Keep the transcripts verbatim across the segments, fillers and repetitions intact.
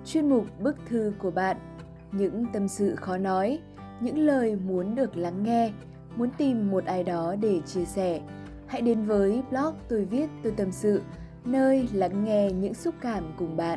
chuyên mục Bức thư của bạn, những tâm sự khó nói, những lời muốn được lắng nghe, muốn tìm một ai đó để chia sẻ. Hãy đến với blog Tôi viết tôi tâm sự, nơi lắng nghe những xúc cảm cùng bạn.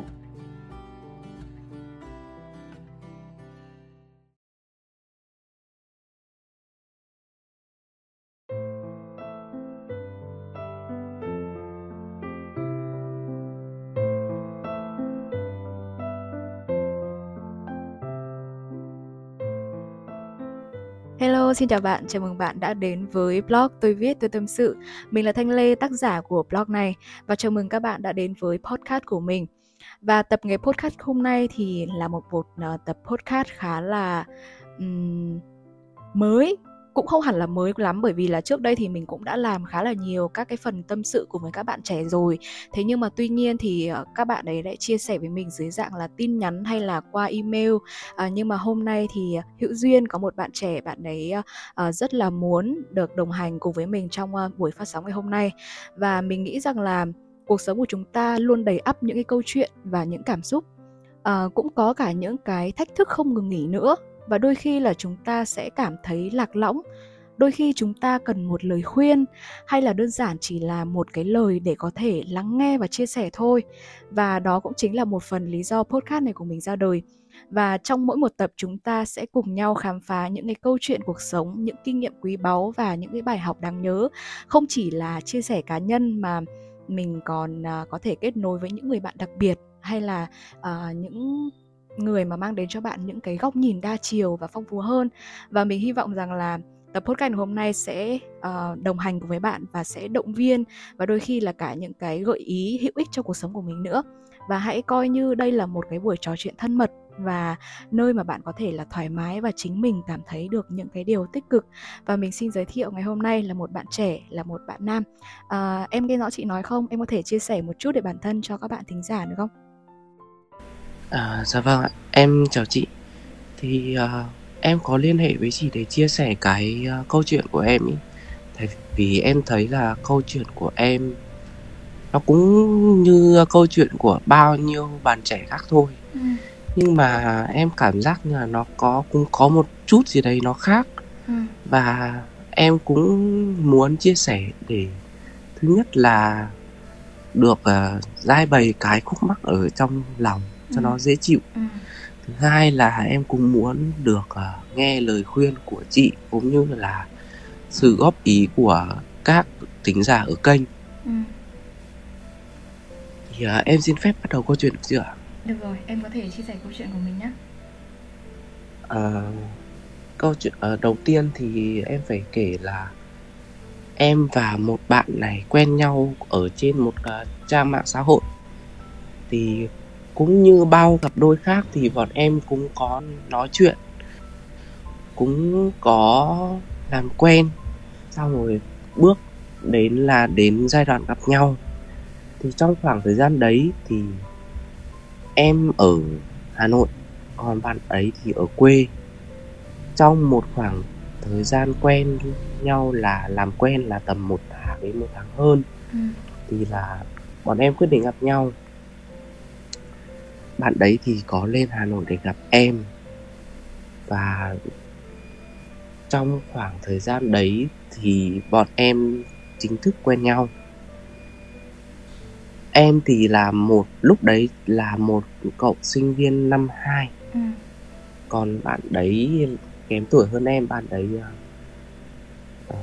Hello, xin chào bạn, chào mừng bạn đã đến với blog Tôi viết tôi tâm sự. Mình là Thanh Lê, tác giả của blog này, và chào mừng các bạn đã đến với podcast của mình. Và tập ngày podcast hôm nay thì là một, một uh, tập podcast khá là um, mới. Cũng không hẳn là mới lắm, bởi vì là trước đây thì mình cũng đã làm khá là nhiều các cái phần tâm sự cùng với các bạn trẻ rồi. Thế nhưng mà tuy nhiên thì uh, các bạn ấy lại chia sẻ với mình dưới dạng là tin nhắn hay là qua email. uh, Nhưng mà hôm nay thì uh, hữu duyên có một bạn trẻ, bạn ấy uh, uh, rất là muốn được đồng hành cùng với mình trong uh, buổi phát sóng ngày hôm nay. Và mình nghĩ rằng là cuộc sống của chúng ta luôn đầy ắp những cái câu chuyện và những cảm xúc. uh, Cũng có cả những cái thách thức không ngừng nghỉ nữa. Và đôi khi là chúng ta sẽ cảm thấy lạc lõng, đôi khi chúng ta cần một lời khuyên, hay là đơn giản chỉ là một cái lời để có thể lắng nghe và chia sẻ thôi. Và đó cũng chính là một phần lý do podcast này của mình ra đời. Và trong mỗi một tập chúng ta sẽ cùng nhau khám phá những cái câu chuyện cuộc sống, những kinh nghiệm quý báu và những cái bài học đáng nhớ. Không chỉ là chia sẻ cá nhân mà mình còn uh, có thể kết nối với những người bạn đặc biệt, hay là uh, những người mà mang đến cho bạn những cái góc nhìn đa chiều và phong phú hơn. Và mình hy vọng rằng là tập podcast hôm nay sẽ uh, đồng hành cùng với bạn và sẽ động viên và đôi khi là cả những cái gợi ý hữu ích cho cuộc sống của mình nữa. Và hãy coi như đây là một cái buổi trò chuyện thân mật và nơi mà bạn có thể là thoải mái và chính mình cảm thấy được những cái điều tích cực. Và mình xin giới thiệu ngày hôm nay là một bạn trẻ, là một bạn nam. uh, Em nghe rõ chị nói không? Em có thể chia sẻ một chút về bản thân cho các bạn thính giả được không? À, dạ vâng ạ, em chào chị. Thì uh, em có liên hệ với chị để chia sẻ cái uh, câu chuyện của em ý. Tại vì em thấy là câu chuyện của em nó cũng như câu chuyện của bao nhiêu bạn trẻ khác thôi. ừ. Nhưng mà em cảm giác như là nó có cũng có một chút gì đấy nó khác. ừ. Và em cũng muốn chia sẻ để thứ nhất là được uh, giải bày cái khúc mắc ở trong lòng cho ừ. nó dễ chịu. ừ. Thứ hai là em cũng muốn được uh, nghe lời khuyên của chị cũng như là sự góp ý của các thính giả ở kênh. ừ. Thì uh, em xin phép bắt đầu câu chuyện được chưa ạ? Được rồi, em có thể chia sẻ câu chuyện của mình nhé. Uh, câu chuyện uh, đầu tiên thì em phải kể là em và một bạn này quen nhau ở trên một uh, trang mạng xã hội. Thì cũng như bao cặp đôi khác thì bọn em cũng có nói chuyện, cũng có làm quen, sau rồi bước đến là đến giai đoạn gặp nhau. Thì trong khoảng thời gian đấy thì em ở Hà Nội, còn bạn ấy thì ở quê. Trong một khoảng thời gian quen nhau là làm quen là tầm một tháng đến một tháng hơn. ừ. Thì là bọn em quyết định gặp nhau. Bạn đấy thì có lên Hà Nội để gặp em. Và trong khoảng thời gian đấy thì bọn em chính thức quen nhau. Em thì là một, lúc đấy là một cậu sinh viên năm hai. ừ. Còn bạn đấy kém tuổi hơn em. Bạn đấy uh,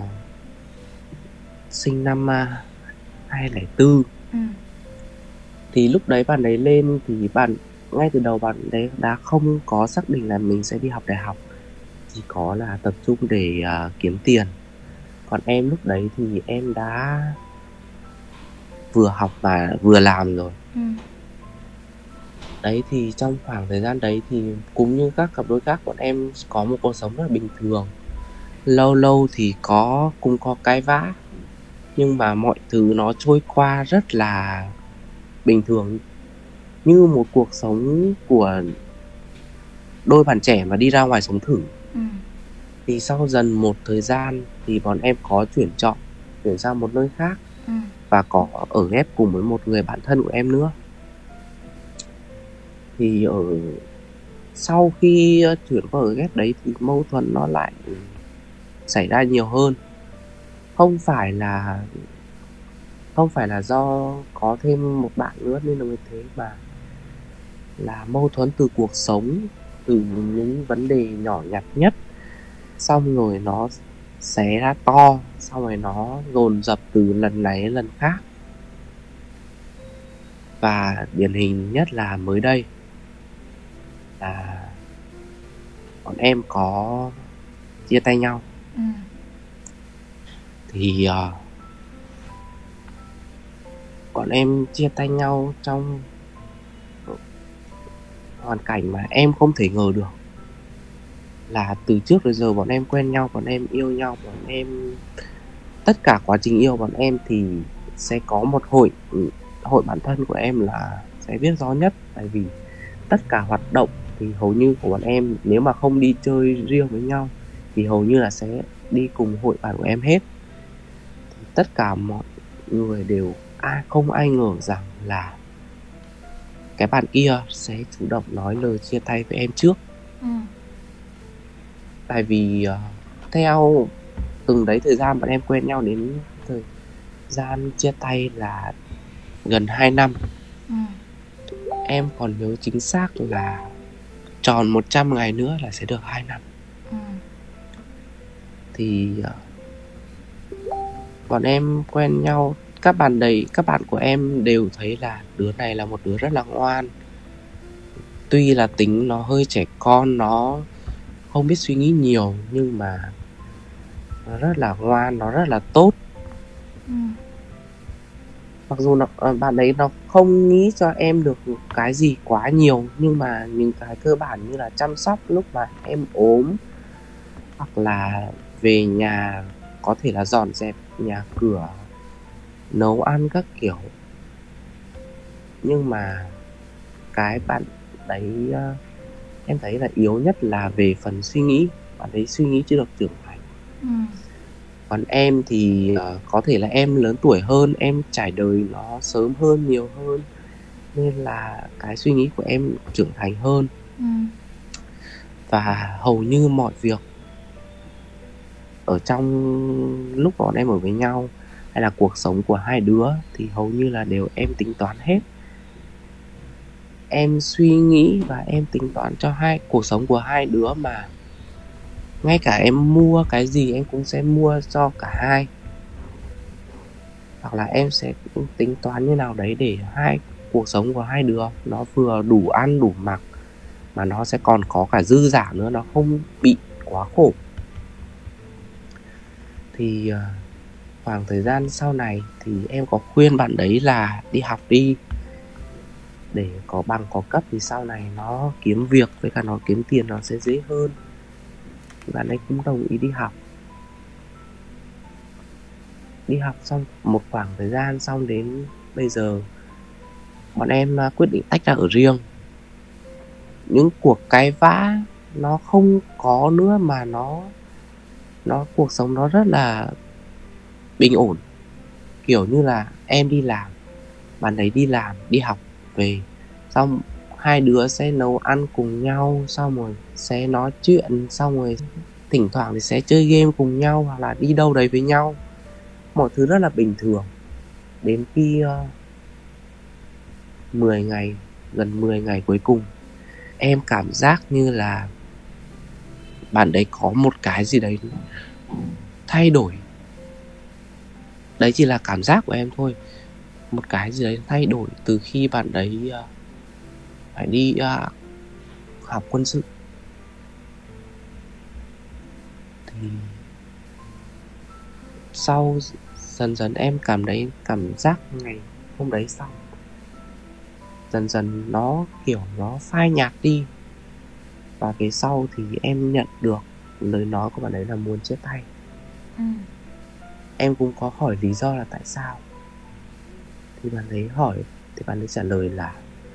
sinh năm uh, hai không không bốn. ừ. Thì lúc đấy bạn đấy lên thì bạn ngay từ đầu bạn đấy đã không có xác định là mình sẽ đi học đại học, chỉ có là tập trung để uh, kiếm tiền. Còn em lúc đấy thì em đã vừa học và vừa làm rồi. ừ. Đấy thì trong khoảng thời gian đấy thì cũng như các cặp đôi khác, bọn em có một cuộc sống rất là bình thường. Lâu lâu thì có cũng có cãi vã, nhưng mà mọi thứ nó trôi qua rất là bình thường, như một cuộc sống của đôi bạn trẻ mà đi ra ngoài sống thử. ừ. Thì sau dần một thời gian thì bọn em có chuyển chọn, chuyển sang một nơi khác. ừ. Và có ở ghép cùng với một người bạn thân của em nữa. Thì ở sau khi chuyển qua ở ghép đấy thì mâu thuẫn nó lại xảy ra nhiều hơn. Không phải là Không phải là do có thêm một bạn nữa nên là như thế, mà là mâu thuẫn từ cuộc sống, từ những vấn đề nhỏ nhặt nhất, xong rồi nó xé ra to, xong rồi nó dồn dập từ lần này đến lần khác. Và điển hình nhất là mới đây là bọn em có chia tay nhau. Ừ. Thì uh, bọn em chia tay nhau trong hoàn cảnh mà em không thể ngờ được. Là từ trước đến giờ bọn em quen nhau, bọn em yêu nhau, bọn em tất cả quá trình yêu bọn em thì sẽ có một hội hội bản thân của em là sẽ biết rõ nhất. Tại vì tất cả hoạt động thì hầu như của bọn em, nếu mà không đi chơi riêng với nhau thì hầu như là sẽ đi cùng hội bạn của em hết. Thì tất cả mọi người đều ai không ai ngờ rằng là cái bạn kia sẽ chủ động nói lời chia tay với em trước. Ừ. Tại vì uh, theo từng đấy thời gian bọn em quen nhau đến thời gian chia tay là gần hai năm. Ừ. Em còn nhớ chính xác là tròn một trăm ngày nữa là sẽ được hai năm. Ừ. Thì uh, bọn em quen nhau, các bạn đầy các bạn của em đều thấy là đứa này là một đứa rất là ngoan. Tuy là tính nó hơi trẻ con, nó không biết suy nghĩ nhiều, nhưng mà nó rất là ngoan, nó rất là tốt. Ừ. Mặc dù nó, bạn ấy nó không nghĩ cho em được cái gì quá nhiều, nhưng mà những cái cơ bản như là chăm sóc lúc mà em ốm, hoặc là về nhà có thể là dọn dẹp nhà cửa, nấu ăn các kiểu. Nhưng mà cái bạn đấy em thấy là yếu nhất là về phần suy nghĩ. Bạn ấy suy nghĩ chưa được trưởng thành. Ừ. Còn em thì uh, có thể là em lớn tuổi hơn, em trải đời nó sớm hơn, nhiều hơn, nên là cái suy nghĩ của em trưởng thành hơn. Ừ. Và hầu như mọi việc ở trong lúc bọn em ở với nhau, hay là cuộc sống của hai đứa, thì hầu như là đều em tính toán hết. Em suy nghĩ và em tính toán cho hai cuộc sống của hai đứa, mà ngay cả em mua cái gì em cũng sẽ mua cho cả hai. Hoặc là em sẽ tính toán như nào đấy để hai cuộc sống của hai đứa nó vừa đủ ăn đủ mặc, mà nó sẽ còn có cả dư giả nữa, nó không bị quá khổ. Thì uh, khoảng thời gian sau này thì em có khuyên bạn đấy là đi học đi, để có bằng có cấp thì sau này nó kiếm việc với cả nó kiếm tiền nó sẽ dễ hơn. Bạn ấy cũng đồng ý đi học. Đi học xong một khoảng thời gian, xong đến bây giờ bọn em quyết định tách ra ở riêng. Những cuộc cãi vã nó không có nữa, mà nó nó cuộc sống nó rất là bình ổn. Kiểu như là em đi làm, bạn ấy đi làm, đi học về, xong hai đứa sẽ nấu ăn cùng nhau, xong rồi sẽ nói chuyện, xong rồi thỉnh thoảng thì sẽ chơi game cùng nhau, hoặc là đi đâu đấy với nhau. Mọi thứ rất là bình thường. Đến khi uh, mười ngày, gần mười ngày cuối cùng, em cảm giác như là bạn đấy có một cái gì đấy thay đổi. Đấy chỉ là cảm giác của em thôi. Một cái gì đấy thay đổi từ khi bạn đấy uh, phải đi uh, học quân sự. Thì sau dần dần em cảm thấy cảm giác ngày hôm đấy xong, dần dần nó kiểu nó phai nhạt đi. Và cái sau thì em nhận được lời nói của bạn ấy là muốn chia tay. Ừ. Em cũng có hỏi lý do là tại sao. Thì bạn ấy hỏi, thì bạn ấy trả lời là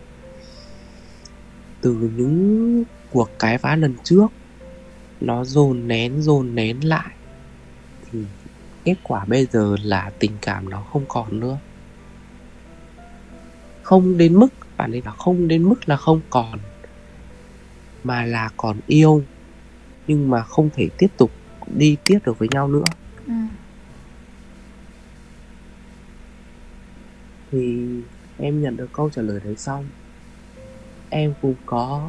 từ những cuộc cãi vã lần trước, nó dồn nén dồn nén lại, thì kết quả bây giờ là tình cảm nó không còn nữa. Không đến mức bạn ấy bảo không đến mức là không còn, mà là còn yêu, nhưng mà không thể tiếp tục đi tiếp được với nhau nữa. Ừ. Thì em nhận được câu trả lời đấy xong, em cũng có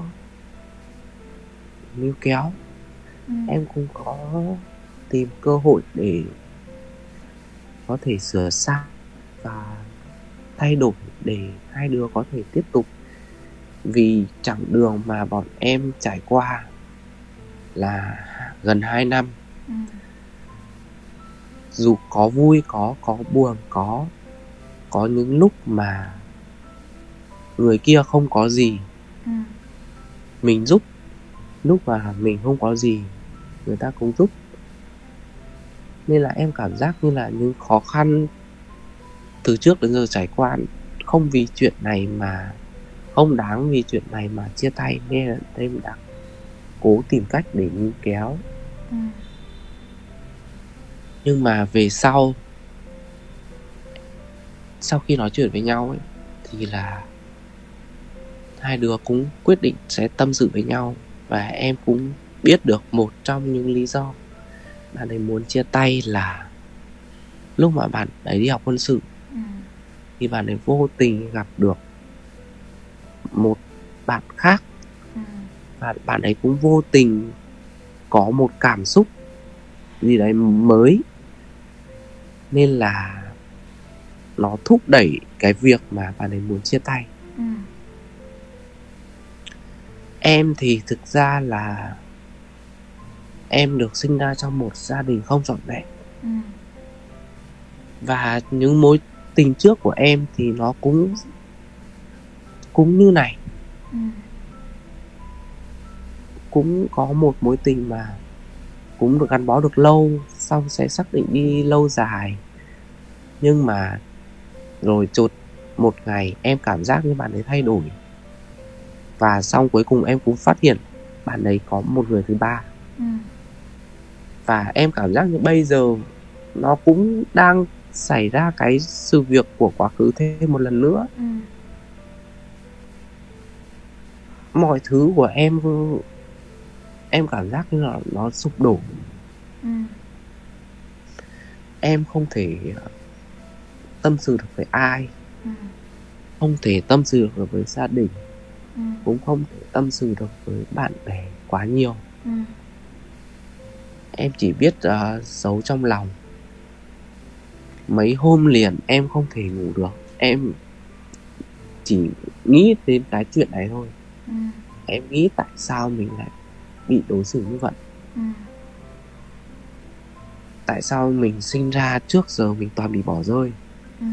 níu kéo, Ừ. em cũng có tìm cơ hội để có thể sửa sai và thay đổi để hai đứa có thể tiếp tục. Vì chặng đường mà bọn em trải qua là gần hai năm. Ừ. Dù có vui, có có buồn, có có những lúc mà người kia không có gì, Ừ. mình giúp. Lúc mà mình không có gì, người ta cũng giúp. Nên là em cảm giác như là những khó khăn từ trước đến giờ trải qua không vì chuyện này mà không đáng vì chuyện này mà chia tay. Nên là em đã cố tìm cách để níu kéo. Ừ. Nhưng mà về sau, sau khi nói chuyện với nhau ấy, thì là hai đứa cũng quyết định sẽ tâm sự với nhau. Và em cũng biết được một trong những lý do bạn ấy muốn chia tay là lúc mà bạn ấy đi học quân sự, Ừ. thì bạn ấy vô tình gặp được một bạn khác. Ừ. Và bạn ấy cũng vô tình có một cảm xúc gì đấy mới. Nên là nó thúc đẩy cái việc mà bạn ấy muốn chia tay. Ừ. Em thì thực ra là em được sinh ra trong một gia đình không trọn vẹn. Ừ. Và những mối tình trước của em thì nó cũng cũng như này. Ừ. Cũng có một mối tình mà cũng được gắn bó được lâu, xong sẽ xác định đi lâu dài. Nhưng mà rồi chột một ngày em cảm giác như bạn ấy thay đổi. Và xong cuối cùng em cũng phát hiện bạn ấy có một người thứ ba. Ừ. Và em cảm giác như bây giờ nó cũng đang xảy ra cái sự việc của quá khứ thêm một lần nữa. Ừ. Mọi thứ của em em cảm giác như là nó sụp đổ. Ừ. Em không thể tâm sự được với ai. Ừ. Không thể tâm sự được với gia đình. Ừ. Cũng không thể tâm sự được với bạn bè quá nhiều. Ừ. Em chỉ biết uh, giấu trong lòng. Mấy hôm liền em không thể ngủ được. Em chỉ nghĩ đến cái chuyện này thôi. Ừ. Em nghĩ tại sao mình lại bị đối xử như vậy. Ừ. Tại sao mình sinh ra trước giờ mình toàn bị bỏ rơi. Ừ.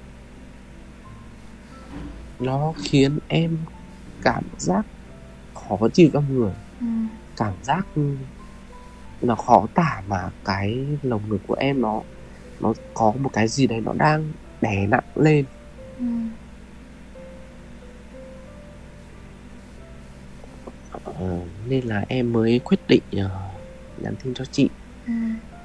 Nó khiến em cảm giác khó chịu trong người. Ừ. Cảm giác nó khó tả, mà cái lồng ngực của em nó nó có một cái gì đấy nó đang đè nặng lên. Ừ. Ờ, nên là em mới quyết định uh, nhắn tin cho chị. Ừ.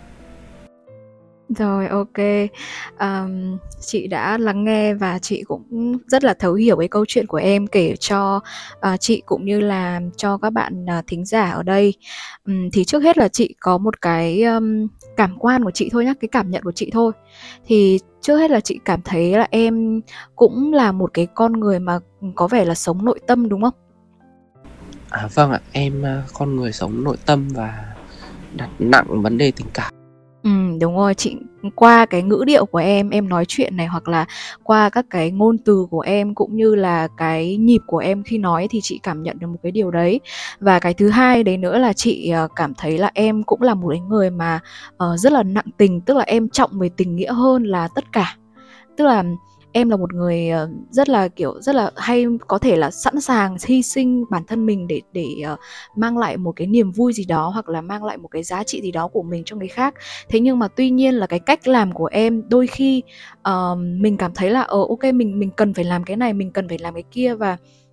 Rồi, ok. Um, chị đã lắng nghe và chị cũng rất là thấu hiểu cái câu chuyện của em kể cho uh, chị cũng như là cho các bạn uh, thính giả ở đây. Um, thì trước hết là chị có một cái um, cảm quan của chị thôi nhá, cái cảm nhận của chị thôi. Thì trước hết là chị cảm thấy là em cũng là một cái con người mà có vẻ là sống nội tâm, đúng không? À vâng ạ, em uh, con người sống nội tâm và đặt nặng vấn đề tình cảm. Ừ, đúng rồi, chị qua cái ngữ điệu của em, em nói chuyện này, hoặc là qua các cái ngôn từ của em cũng như là cái nhịp của em khi nói, thì chị cảm nhận được một cái điều đấy. Và cái thứ hai đấy nữa là chị uh, cảm thấy là em cũng là một cái người mà uh, rất là nặng tình, tức là em trọng về tình nghĩa hơn là tất cả. Tức là em là một người uh, rất là kiểu rất là hay có thể là sẵn sàng hy sinh bản thân mình để để uh, mang lại một cái niềm vui gì đó, hoặc là mang lại một cái giá trị gì đó của mình cho người khác. Thế nhưng mà tuy nhiên là cái cách làm của em đôi khi uh, mình cảm thấy là ờ ok mình mình cần phải làm cái này, mình cần phải làm cái kia, và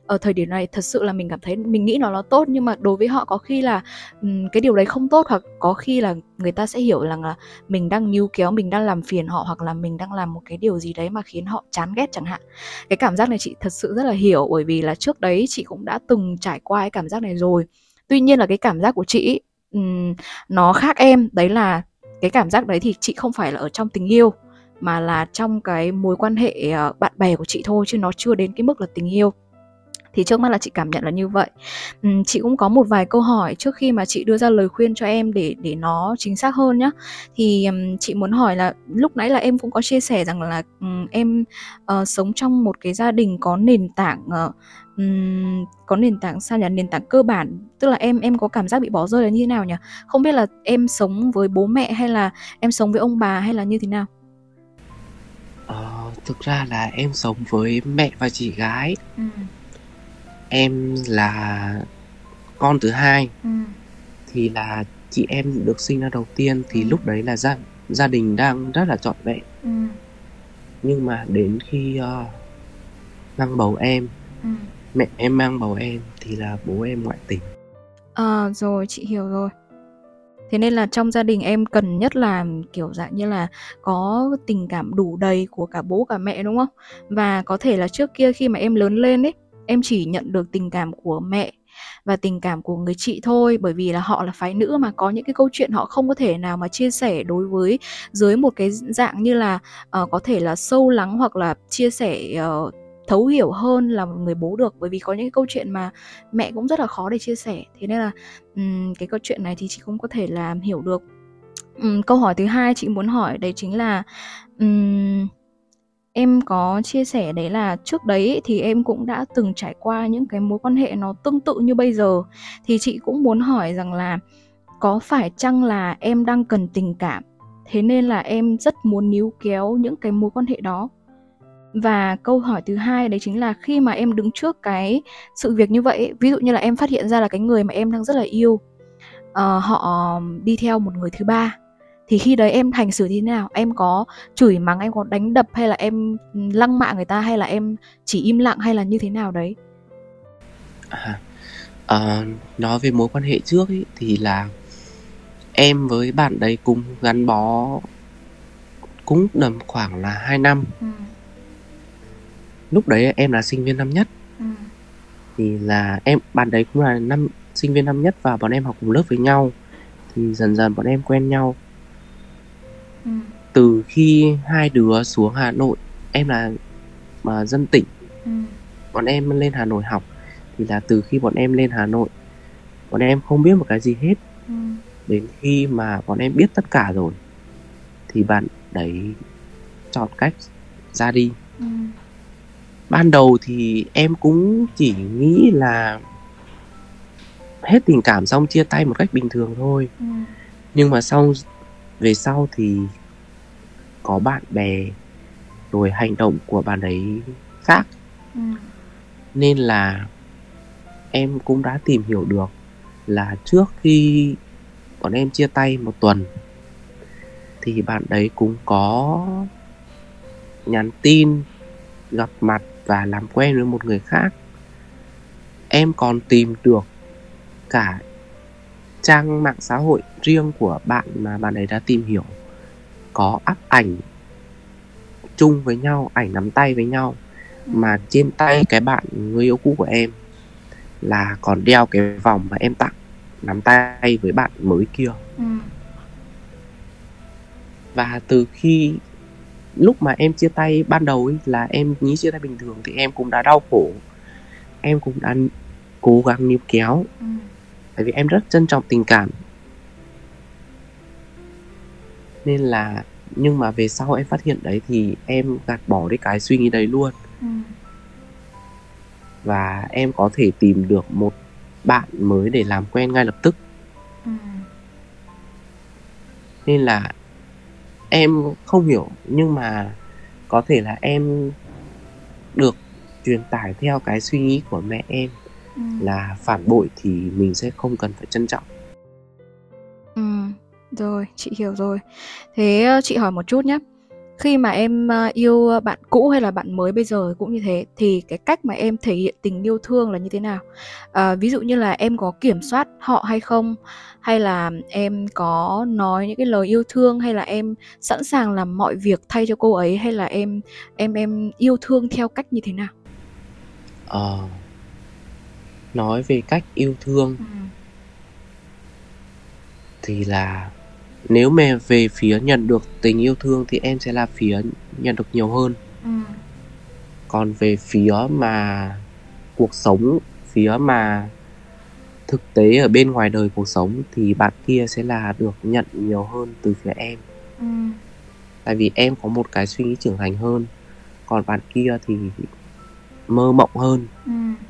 ở thời điểm này thật sự là mình cảm thấy, mình nghĩ nó là tốt, nhưng mà đối với họ có khi là um, cái điều đấy không tốt, hoặc có khi là người ta sẽ hiểu rằng là mình đang níu kéo, mình đang làm phiền họ, hoặc là mình đang làm một cái điều gì đấy mà khiến họ chán ghét chẳng hạn. Cái cảm giác này chị thật sự rất là hiểu, bởi vì là trước đấy chị cũng đã từng trải qua cái cảm giác này rồi. Tuy nhiên là cái cảm giác của chị ý, um, nó khác em, đấy là cái cảm giác đấy thì chị không phải là ở trong tình yêu, mà là trong cái mối quan hệ uh, bạn bè của chị thôi, chứ nó chưa đến cái mức là tình yêu. Thì trước mắt là chị cảm nhận là như vậy. uhm, Chị cũng có một vài câu hỏi trước khi mà chị đưa ra lời khuyên cho em để, để nó chính xác hơn nhá. Thì um, chị muốn hỏi là lúc nãy là em cũng có chia sẻ rằng là um, em uh, sống trong một cái gia đình có nền tảng uh, um, có nền tảng sao nhỉ? Nền tảng cơ bản, tức là em em có cảm giác bị bỏ rơi là như thế nào nhỉ? Không biết là em sống với bố mẹ, hay là em sống với ông bà, hay là như thế nào? Ờ, thực ra là em sống với mẹ và chị gái. Ừ. Em là con thứ hai. Ừ. Thì là chị em được sinh ra đầu tiên. Thì Ừ. lúc đấy là gia, gia đình đang rất là trọn vẹn. Ừ. Nhưng mà đến khi uh, mang bầu em, Ừ. mẹ em mang bầu em, thì là bố em ngoại tình. À rồi, chị hiểu rồi. Thế nên là trong gia đình em cần nhất là kiểu dạng như là có tình cảm đủ đầy của cả bố cả mẹ, đúng không? Và có thể là trước kia khi mà em lớn lên ấy, em chỉ nhận được tình cảm của mẹ và tình cảm của người chị thôi, bởi vì là họ là phái nữ mà, có những cái câu chuyện họ không có thể nào mà chia sẻ đối với dưới một cái dạng như là uh, có thể là sâu lắng, hoặc là chia sẻ uh, thấu hiểu hơn là một người bố được, bởi vì có những cái câu chuyện mà mẹ cũng rất là khó để chia sẻ. Thế nên là um, cái câu chuyện này thì chị cũng có thể là hiểu được. um, Câu hỏi thứ hai chị muốn hỏi đấy chính là um, em có chia sẻ đấy là trước đấy thì em cũng đã từng trải qua những cái mối quan hệ nó tương tự như bây giờ. Thì chị cũng muốn hỏi rằng là có phải chăng là em đang cần tình cảm, thế nên là em rất muốn níu kéo những cái mối quan hệ đó? Và câu hỏi thứ hai đấy chính là khi mà em đứng trước cái sự việc như vậy, ví dụ như là em phát hiện ra là cái người mà em đang rất là yêu uh, họ đi theo một người thứ ba, thì khi đấy em hành xử thế nào? Em có chửi mắng, em có đánh đập, hay là em lăng mạ người ta, hay là em chỉ im lặng, hay là như thế nào đấy? À, uh, nói về mối quan hệ trước ý, thì là em với bạn đấy cũng gắn bó cũng tầm khoảng là hai năm. Ừ. Lúc đấy em là sinh viên năm nhất. Ừ. Thì là em bạn đấy cũng là năm sinh viên năm nhất, và bọn em học cùng lớp với nhau. Thì dần dần bọn em quen nhau. Ừ. Từ khi hai đứa xuống Hà Nội, em là mà dân tỉnh, Ừ. bọn em lên Hà Nội học. Thì là từ khi bọn em lên Hà Nội, bọn em không biết một cái gì hết. Ừ. Đến khi mà bọn em biết tất cả rồi thì bạn đấy chọn cách ra đi. Ừ. Ban đầu thì em cũng chỉ nghĩ là hết tình cảm xong chia tay một cách bình thường thôi. Ừ. Nhưng mà sau về sau thì có bạn bè, rồi hành động của bạn ấy khác. Ừ. Nên là em cũng đã tìm hiểu được là trước khi bọn em chia tay một tuần thì bạn đấy cũng có nhắn tin, gặp mặt và làm quen với một người khác. Em còn tìm được cả trang mạng xã hội riêng của bạn mà bạn ấy đã tìm hiểu, có up ảnh chung với nhau, ảnh nắm tay với nhau. Ừ. Mà trên tay cái bạn người yêu cũ của em là còn đeo cái vòng mà em tặng, nắm tay với bạn mới kia. Ừ. Và từ khi lúc mà em chia tay ban đầu ấy, là em nghĩ chia tay bình thường, thì em cũng đã đau khổ, em cũng đã cố gắng níu kéo. Ừ. Bởi vì em rất trân trọng tình cảm. Nên là, nhưng mà về sau em phát hiện đấy thì em gạt bỏ đi cái suy nghĩ đấy luôn. Ừ. Và em có thể tìm được một bạn mới để làm quen ngay lập tức. Ừ. Nên là em không hiểu, nhưng mà có thể là em được truyền tải theo cái suy nghĩ của mẹ em. Ừ. Là phản bội thì mình sẽ không cần phải trân trọng. Ừ, rồi, chị hiểu rồi. Thế chị hỏi một chút nhé. Khi mà em ờ, yêu bạn cũ hay là bạn mới bây giờ cũng như thế, thì cái cách mà em thể hiện tình yêu thương là như thế nào? À, ví dụ như là em có kiểm soát họ hay không? Hay là em có nói những cái lời yêu thương, hay là em sẵn sàng làm mọi việc thay cho cô ấy, hay là em em em yêu thương theo cách như thế nào? Ờ, nói về cách yêu thương Ừ. thì là nếu mà về phía nhận được tình yêu thương thì em sẽ là phía nhận được nhiều hơn. Ừ. Còn về phía mà cuộc sống, phía mà thực tế ở bên ngoài đời cuộc sống thì bạn kia sẽ là được nhận nhiều hơn từ phía em. Ừ. Tại vì em có một cái suy nghĩ trưởng thành hơn, còn bạn kia thì mơ mộng hơn. Ừ.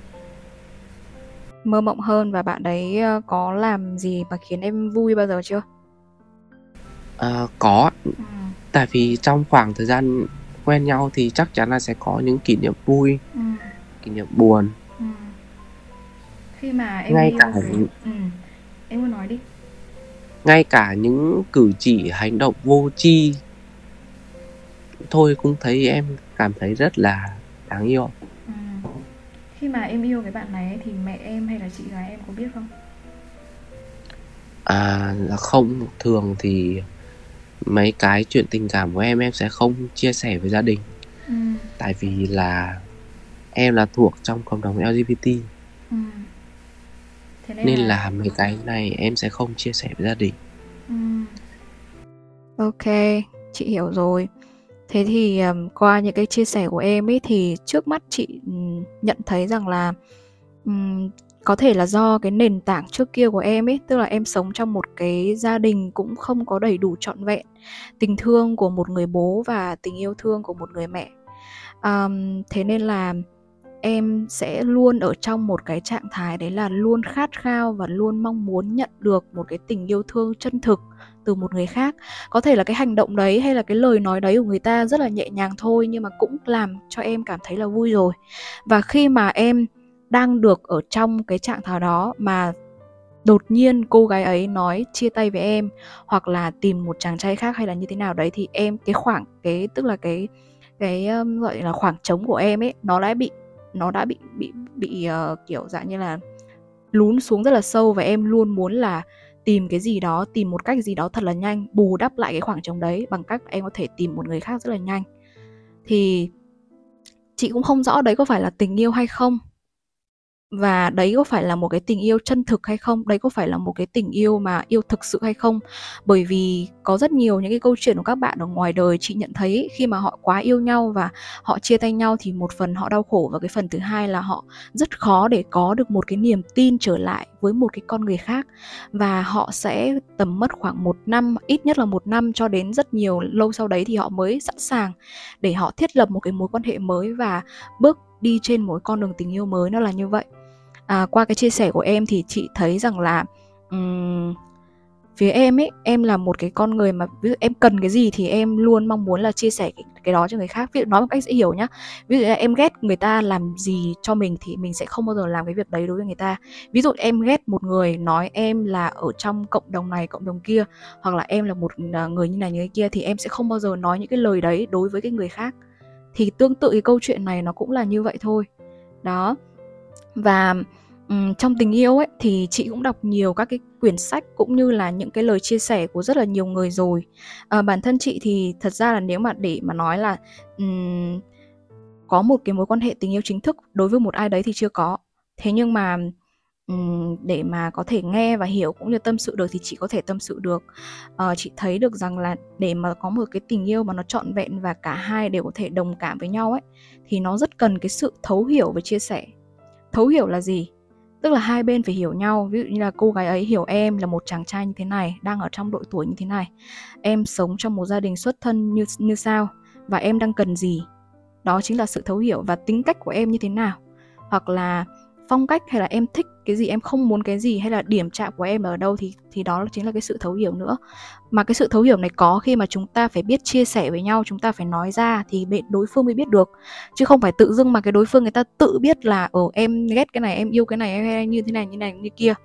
Mơ mộng hơn. Và bạn đấy ờ, có làm gì mà khiến em vui bao giờ chưa? À, có. Ừ. Tại vì trong khoảng thời gian quen nhau thì chắc chắn là sẽ có những kỷ niệm vui, Ừ. kỷ niệm buồn. Ừ. Khi mà em Ngay yêu cả cái... những, ừ. Em muốn nói đi. ngay cả những cử chỉ hành động vô tri thôi cũng thấy em cảm thấy rất là đáng yêu. Ừ. Khi mà em yêu cái bạn này ấy, thì mẹ em hay là chị gái em có biết không? À là không, thường thì mấy cái chuyện tình cảm của em em sẽ không chia sẻ với gia đình. Ừ. Tại vì là em là thuộc trong cộng đồng lờ giê bê tê. Ừ. Thế nên, Nên là... là mấy cái này em sẽ không chia sẻ với gia đình. Ừ. Ok, chị hiểu rồi. Thế thì um, qua những cái chia sẻ của em ấy thì trước mắt chị um, nhận thấy rằng là um, có thể là do cái nền tảng trước kia của em ấy, tức là em sống trong một cái gia đình cũng không có đầy đủ trọn vẹn tình thương của một người bố và tình yêu thương của một người mẹ. Um, thế nên là em sẽ luôn ở trong một cái trạng thái đấy là luôn khát khao và luôn mong muốn nhận được một cái tình yêu thương chân thực từ một người khác. Có thể là cái hành động đấy hay là cái lời nói đấy của người ta rất là nhẹ nhàng thôi, nhưng mà cũng làm cho em cảm thấy là vui rồi. Và khi mà em đang được ở trong cái trạng thái đó mà đột nhiên cô gái ấy nói chia tay với em, hoặc là tìm một chàng trai khác hay là như thế nào đấy, thì em cái khoảng cái tức là cái cái um, gọi là khoảng trống của em ấy, nó đã bị nó đã bị bị bị uh, kiểu dạng như là lún xuống rất là sâu, và em luôn muốn là tìm cái gì đó, tìm một cách gì đó thật là nhanh bù đắp lại cái khoảng trống đấy bằng cách em có thể tìm một người khác rất là nhanh. Thì chị cũng không rõ đấy có phải là tình yêu hay không, và đấy có phải là một cái tình yêu chân thực hay không, đấy có phải là một cái tình yêu mà yêu thực sự hay không. Bởi vì có rất nhiều những cái câu chuyện của các bạn ở ngoài đời chị nhận thấy khi mà họ quá yêu nhau và họ chia tay nhau thì một phần họ đau khổ, và cái phần thứ hai là họ rất khó để có được một cái niềm tin trở lại với một cái con người khác, và họ sẽ tầm mất khoảng một năm, ít nhất là một năm cho đến rất nhiều lâu sau đấy thì họ mới sẵn sàng để họ thiết lập một cái mối quan hệ mới và bước đi trên một con đường tình yêu mới. Nó là như vậy. À, qua cái chia sẻ của em thì chị thấy rằng là um, phía em ấy, em là một cái con người mà ví dụ em cần cái gì thì em luôn mong muốn là chia sẻ cái, cái đó cho người khác. Ví dụ nói một cách dễ hiểu nhá, ví dụ là em ghét người ta làm gì cho mình thì mình sẽ không bao giờ làm cái việc đấy đối với người ta. Ví dụ em ghét một người nói em là ở trong cộng đồng này cộng đồng kia, hoặc là em là một người như này như thế kia, thì em sẽ không bao giờ nói những cái lời đấy đối với cái người khác. Thì tương tự cái câu chuyện này nó cũng là như vậy thôi đó. Và um, trong tình yêu ấy thì chị cũng đọc nhiều các cái quyển sách cũng như là những cái lời chia sẻ của rất là nhiều người rồi. À, bản thân chị thì thật ra là nếu mà để mà nói là um, có một cái mối quan hệ tình yêu chính thức đối với một ai đấy thì chưa có. Thế nhưng mà um, để mà có thể nghe và hiểu cũng như tâm sự được thì chị có thể tâm sự được. Uh, chị thấy được rằng là để mà có một cái tình yêu mà nó trọn vẹn và cả hai đều có thể đồng cảm với nhau ấy, thì nó rất cần cái sự thấu hiểu và chia sẻ. Thấu hiểu là gì? Tức là hai bên phải hiểu nhau. Ví dụ như là cô gái ấy hiểu em là một chàng trai như thế này, đang ở trong độ tuổi như thế này, em sống trong một gia đình xuất thân như, như sao, và em đang cần gì. Đó chính là sự thấu hiểu. Và tính cách của em như thế nào, hoặc là phong cách, hay là em thích cái gì, em không muốn cái gì, hay là điểm chạm của em ở đâu, thì, thì đó chính là cái sự thấu hiểu nữa. Mà cái sự thấu hiểu này có khi mà chúng ta phải biết chia sẻ với nhau, chúng ta phải nói ra thì đối phương mới biết được. Chứ không phải tự dưng mà cái đối phương người ta tự biết là ở em ghét cái này, em yêu cái này, em như thế này, như này, như kia.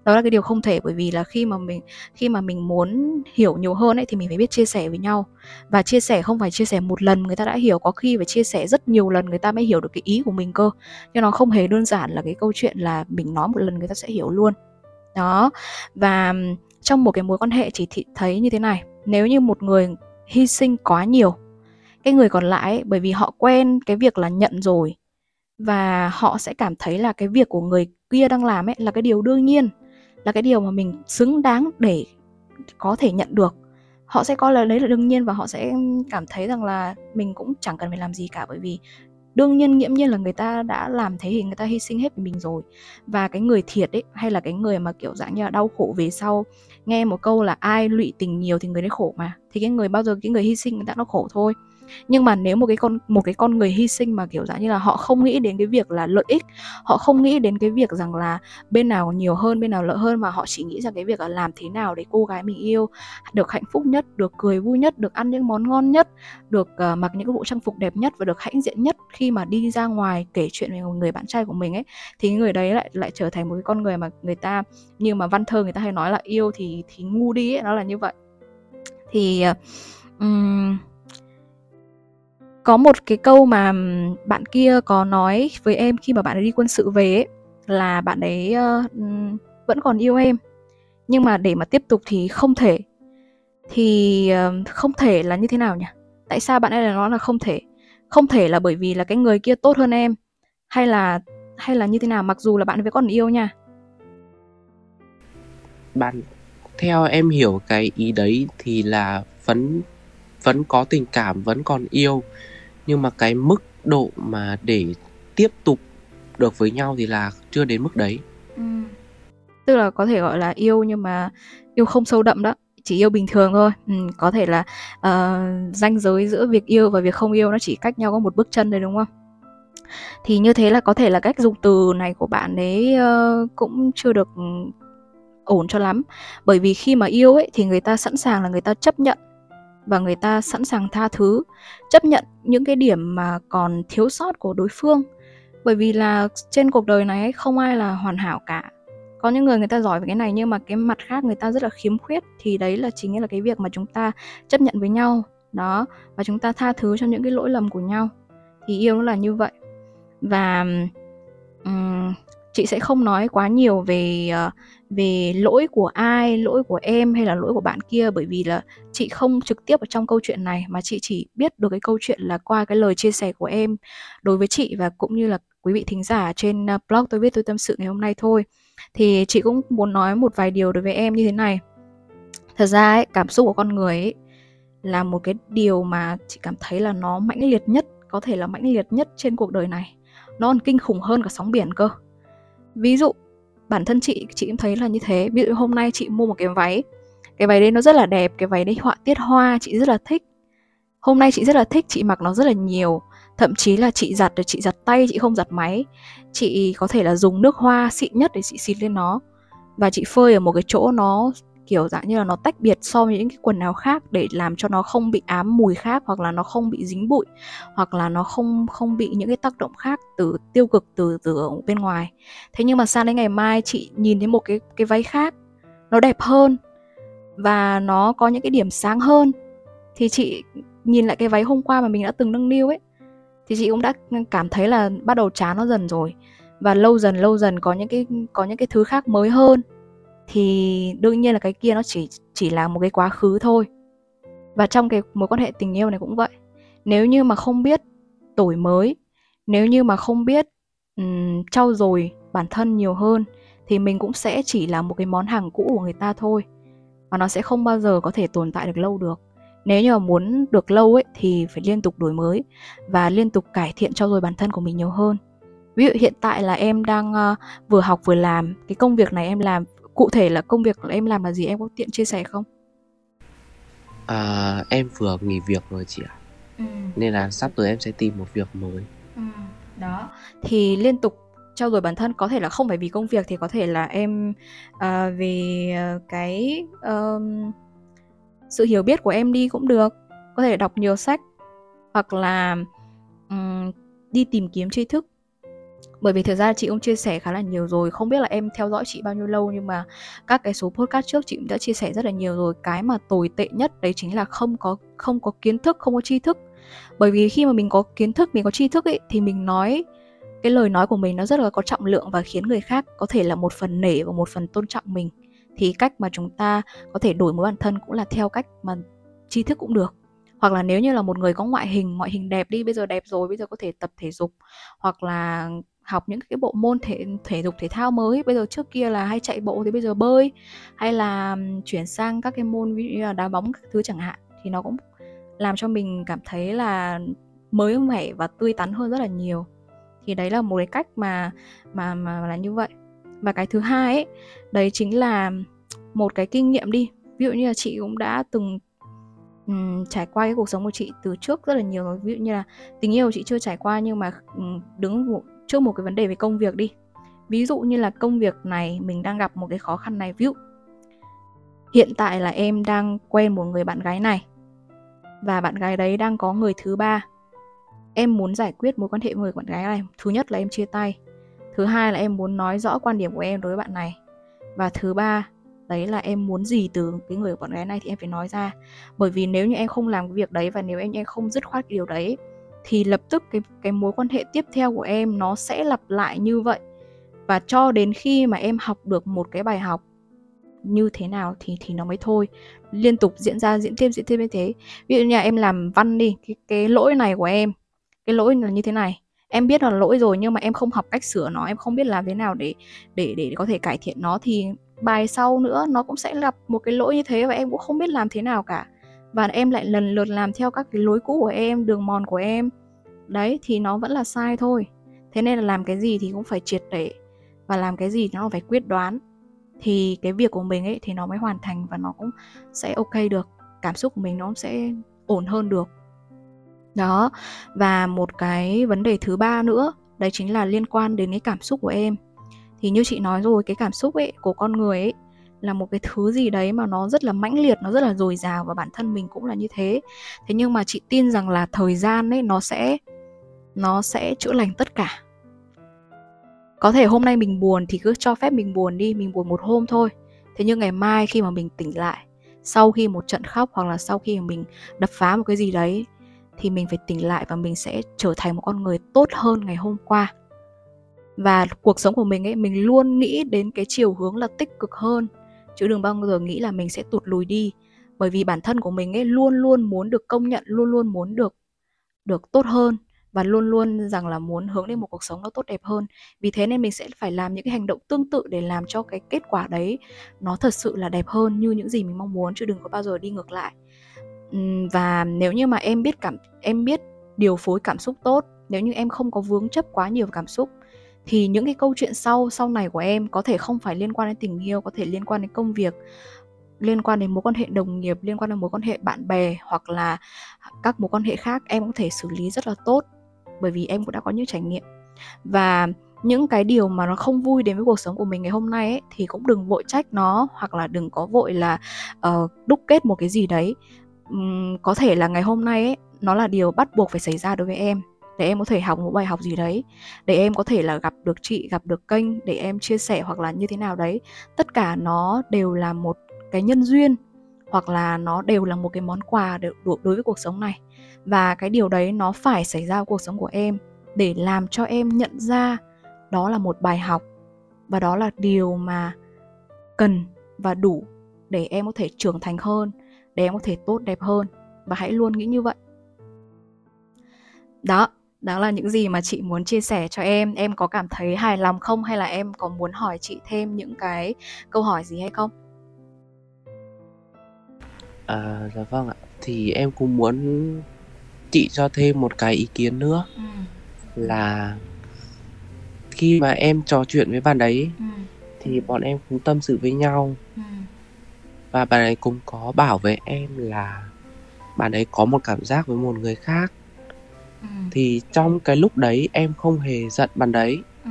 Đó là cái điều không thể, bởi vì là khi mà mình khi mà mình muốn hiểu nhiều hơn ấy thì mình phải biết chia sẻ với nhau. Và chia sẻ không phải chia sẻ một lần người ta đã hiểu, có khi phải chia sẻ rất nhiều lần người ta mới hiểu được cái ý của mình cơ. Nhưng nó không hề đơn giản là cái câu chuyện là mình nói một lần người ta sẽ hiểu luôn. Đó. Và trong một cái mối quan hệ chỉ thị thấy như thế này, nếu như một người hy sinh quá nhiều, cái người còn lại ấy, bởi vì họ quen cái việc là nhận rồi, và họ sẽ cảm thấy là cái việc của người kia đang làm ấy là cái điều đương nhiên, là cái điều mà mình xứng đáng để có thể nhận được. Họ sẽ coi là đấy là đương nhiên, và họ sẽ cảm thấy rằng là mình cũng chẳng cần phải làm gì cả, bởi vì đương nhiên nghiễm nhiên là người ta đã làm thế thì người ta hy sinh hết vì mình rồi. Và cái người thiệt ấy, hay là cái người mà kiểu dạng như là đau khổ về sau, nghe một câu là ai lụy tình nhiều thì người đấy khổ mà, thì cái người bao giờ cái người hy sinh người ta nó khổ thôi. Nhưng mà nếu một cái con một cái con người hy sinh mà kiểu dạng như là họ không nghĩ đến cái việc là lợi ích, họ không nghĩ đến cái việc rằng là bên nào nhiều hơn, bên nào lợi hơn, mà họ chỉ nghĩ rằng cái việc là làm thế nào để cô gái mình yêu được hạnh phúc nhất, được cười vui nhất, được ăn những món ngon nhất, được uh, mặc những cái bộ trang phục đẹp nhất và được hãnh diện nhất khi mà đi ra ngoài kể chuyện về một người bạn trai của mình ấy, thì người đấy lại lại trở thành một cái con người mà người ta, như mà văn thơ người ta hay nói là yêu thì thì ngu đi ấy, nó là như vậy. Thì um, có một cái câu mà bạn kia có nói với em khi mà bạn ấy đi quân sự về ấy, là bạn ấy uh, vẫn còn yêu em, nhưng mà để mà tiếp tục thì không thể. Thì uh, không thể là như thế nào nhỉ? Tại sao bạn ấy lại nói là không thể? Không thể là bởi vì là cái người kia tốt hơn em, hay là hay là như thế nào, mặc dù là bạn ấy vẫn còn yêu nha? Bạn theo em hiểu cái ý đấy thì là vẫn vẫn có tình cảm, vẫn còn yêu, nhưng mà cái mức độ mà để tiếp tục được với nhau thì là chưa đến mức đấy. Ừ. Tức là có thể gọi là yêu nhưng mà yêu không sâu đậm đó, chỉ yêu bình thường thôi. Ừ, có thể là uh, ranh giới giữa việc yêu và việc không yêu nó chỉ cách nhau có một bước chân thôi, đúng không? Thì như thế là có thể là cách dùng từ này của bạn ấy uh, cũng chưa được ổn cho lắm. Bởi vì khi mà yêu ấy thì người ta sẵn sàng là người ta chấp nhận, và người ta sẵn sàng tha thứ, chấp nhận những cái điểm mà còn thiếu sót của đối phương. Bởi vì là trên cuộc đời này ấy, không ai là hoàn hảo cả. Có những người người ta giỏi về cái này, nhưng mà cái mặt khác người ta rất là khiếm khuyết. Thì đấy là chính là cái việc mà chúng ta chấp nhận với nhau đó, và chúng ta tha thứ cho những cái lỗi lầm của nhau. Thì yêu nó là như vậy. Và um, chị sẽ không nói quá nhiều về uh, về lỗi của ai, lỗi của em hay là lỗi của bạn kia, bởi vì là chị không trực tiếp ở trong câu chuyện này, mà chị chỉ biết được cái câu chuyện là qua cái lời chia sẻ của em đối với chị và cũng như là quý vị thính giả trên uh, blog Tôi Viết Tôi Tâm Sự ngày hôm nay thôi. Thì chị cũng muốn nói một vài điều đối với em như thế này. Thật ra ấy, cảm xúc của con người ấy là một cái điều mà chị cảm thấy là nó mãnh liệt nhất, có thể là mãnh liệt nhất trên cuộc đời này. Nó còn kinh khủng hơn cả sóng biển cơ. Ví dụ bản thân chị, chị cũng thấy là như thế. Ví dụ hôm nay chị mua một cái váy, cái váy đấy nó rất là đẹp, cái váy đấy họa tiết hoa, chị rất là thích. Hôm nay chị rất là thích, chị mặc nó rất là nhiều. Thậm chí là chị giặt, chị giặt tay, chị không giặt máy. Chị có thể là dùng nước hoa xịn nhất để chị xịt lên nó. Và chị phơi ở một cái chỗ nó kiểu dạng như là nó tách biệt so với những cái quần áo khác, để làm cho nó không bị ám mùi khác, hoặc là nó không bị dính bụi, hoặc là nó không không bị những cái tác động khác từ tiêu cực từ từ ở bên ngoài. Thế nhưng mà sang đến ngày mai chị nhìn thấy một cái cái váy khác, nó đẹp hơn và nó có những cái điểm sáng hơn, thì chị nhìn lại cái váy hôm qua mà mình đã từng nâng niu ấy, thì chị cũng đã cảm thấy là bắt đầu chán nó dần rồi. Và lâu dần lâu dần có những cái có những cái thứ khác mới hơn, thì đương nhiên là cái kia nó chỉ chỉ là một cái quá khứ thôi. Và trong cái mối quan hệ tình yêu này cũng vậy. Nếu như mà không biết đổi mới, nếu như mà không biết um, trau dồi bản thân nhiều hơn, thì mình cũng sẽ chỉ là một cái món hàng cũ của người ta thôi, và nó sẽ không bao giờ có thể tồn tại được lâu được. Nếu như mà muốn được lâu ấy thì phải liên tục đổi mới và liên tục cải thiện trau dồi bản thân của mình nhiều hơn. Ví dụ hiện tại là em đang uh, vừa học vừa làm. Cái công việc này em làm, cụ thể là công việc em làm là gì, em có tiện chia sẻ không? À, em vừa nghỉ việc rồi chị ạ. Ừ. Nên là sắp tới em sẽ tìm một việc mới. Ừ. Đó. Thì liên tục trau dồi bản thân, có thể là không phải vì công việc, thì có thể là em uh, vì uh, cái uh, sự hiểu biết của em đi cũng được. Có thể đọc nhiều sách, hoặc là um, đi tìm kiếm tri thức. Bởi vì thực ra chị cũng chia sẻ khá là nhiều rồi. Không biết là em theo dõi chị bao nhiêu lâu, nhưng mà các cái số podcast trước chị cũng đã chia sẻ rất là nhiều rồi. Cái mà tồi tệ nhất đấy chính là không có, không có kiến thức, không có tri thức. Bởi vì khi mà mình có kiến thức, mình có tri thức ấy, thì mình nói, cái lời nói của mình nó rất là có trọng lượng và khiến người khác có thể là một phần nể và một phần tôn trọng mình. Thì cách mà chúng ta có thể đổi mới bản thân cũng là theo cách mà tri thức cũng được. Hoặc là nếu như là một người có ngoại hình, ngoại hình đẹp đi, bây giờ đẹp rồi, bây giờ có thể tập thể dục, hoặc là học những cái bộ môn thể, thể dục thể thao mới. Bây giờ trước kia là hay chạy bộ thì bây giờ bơi, hay là chuyển sang các cái môn ví dụ như là đá bóng các thứ chẳng hạn. Thì nó cũng làm cho mình cảm thấy là mới mẻ và tươi tắn hơn rất là nhiều. Thì đấy là một cái cách mà, mà, mà là như vậy. Và cái thứ hai ấy, đấy chính là một cái kinh nghiệm đi. Ví dụ như là chị cũng đã từng um, trải qua cái cuộc sống của chị từ trước rất là nhiều rồi. Ví dụ như là tình yêu chị chưa trải qua, nhưng mà um, đứng một, trước một cái vấn đề về công việc đi. Ví dụ như là công việc này mình đang gặp một cái khó khăn này. Ví dụ hiện tại là em đang quen một người bạn gái này, và bạn gái đấy đang có người thứ ba. Em muốn giải quyết mối quan hệ với người bạn gái này. Thứ nhất là em chia tay. Thứ hai là em muốn nói rõ quan điểm của em đối với bạn này. Và thứ ba, đấy là em muốn gì từ cái người bạn gái này thì em phải nói ra. Bởi vì nếu như em không làm cái việc đấy, và nếu em, em không dứt khoát cái điều đấy, thì lập tức cái, cái mối quan hệ tiếp theo của em nó sẽ lặp lại như vậy. Và cho đến khi mà em học được một cái bài học như thế nào thì, thì nó mới thôi. Liên tục diễn ra, diễn tiếp, diễn tiếp như thế. Ví dụ như là em làm văn đi, cái, cái lỗi này của em, cái lỗi là như thế này, em biết là lỗi rồi, nhưng mà em không học cách sửa nó, em không biết làm thế nào để, để, để có thể cải thiện nó, thì bài sau nữa nó cũng sẽ gặp một cái lỗi như thế, và em cũng không biết làm thế nào cả. Và em lại lần lượt làm theo các cái lối cũ của em, đường mòn của em. Đấy, thì nó vẫn là sai thôi. Thế nên là làm cái gì thì cũng phải triệt để, và làm cái gì nó phải quyết đoán, thì cái việc của mình ấy thì nó mới hoàn thành, và nó cũng sẽ ok được. Cảm xúc của mình nó cũng sẽ ổn hơn được. Đó, và một cái vấn đề thứ ba nữa, đấy chính là liên quan đến cái cảm xúc của em. Thì như chị nói rồi, cái cảm xúc ấy của con người ấy là một cái thứ gì đấy mà nó rất là mãnh liệt, nó rất là dồi dào, và bản thân mình cũng là như thế. Thế nhưng mà chị tin rằng là thời gian ấy nó sẽ nó sẽ chữa lành tất cả. Có thể hôm nay mình buồn thì cứ cho phép mình buồn đi, mình buồn một hôm thôi. Thế nhưng ngày mai khi mà mình tỉnh lại, sau khi một trận khóc, hoặc là sau khi mà mình đập phá một cái gì đấy, thì mình phải tỉnh lại và mình sẽ trở thành một con người tốt hơn ngày hôm qua. Và cuộc sống của mình ấy, mình luôn nghĩ đến cái chiều hướng là tích cực hơn, chứ đừng bao giờ nghĩ là mình sẽ tụt lùi đi. Bởi vì bản thân của mình ấy luôn luôn muốn được công nhận, luôn luôn muốn được, được tốt hơn, và luôn luôn rằng là muốn hướng đến một cuộc sống nó tốt đẹp hơn. Vì thế nên mình sẽ phải làm những cái hành động tương tự để làm cho cái kết quả đấy nó thật sự là đẹp hơn như những gì mình mong muốn, chứ đừng có bao giờ đi ngược lại. Và nếu như mà em biết cảm em biết điều phối cảm xúc tốt, nếu như em không có vướng chấp quá nhiều cảm xúc, thì những cái câu chuyện sau sau này của em có thể không phải liên quan đến tình yêu, có thể liên quan đến công việc, liên quan đến mối quan hệ đồng nghiệp, liên quan đến mối quan hệ bạn bè, hoặc là các mối quan hệ khác, em cũng thể xử lý rất là tốt, bởi vì em cũng đã có những trải nghiệm. Và những cái điều mà nó không vui đến với cuộc sống của mình ngày hôm nay ấy, thì cũng đừng vội trách nó, hoặc là đừng có vội là uh, đúc kết một cái gì đấy. Uhm, có thể là ngày hôm nay ấy, nó là điều bắt buộc phải xảy ra đối với em, để em có thể học một bài học gì đấy, để em có thể là gặp được chị, gặp được kênh để em chia sẻ, hoặc là như thế nào đấy. Tất cả nó đều là một cái nhân duyên, hoặc là nó đều là một cái món quà đối với cuộc sống này. Và cái điều đấy nó phải xảy ra trong cuộc sống của em, để làm cho em nhận ra đó là một bài học, và đó là điều mà cần và đủ để em có thể trưởng thành hơn, để em có thể tốt đẹp hơn. Và hãy luôn nghĩ như vậy. Đó, đó là những gì mà chị muốn chia sẻ cho em. Em có cảm thấy hài lòng không? Hay là em có muốn hỏi chị thêm những cái câu hỏi gì hay không? À, dạ vâng ạ. Thì em cũng muốn chị cho thêm một cái ý kiến nữa. ừ. Là khi mà em trò chuyện với bạn ấy, ừ. thì bọn em cũng tâm sự với nhau, ừ. và bạn ấy cũng có bảo với em là bạn ấy có một cảm giác với một người khác. ừ. Thì trong cái lúc đấy em không hề giận bạn ấy, ừ.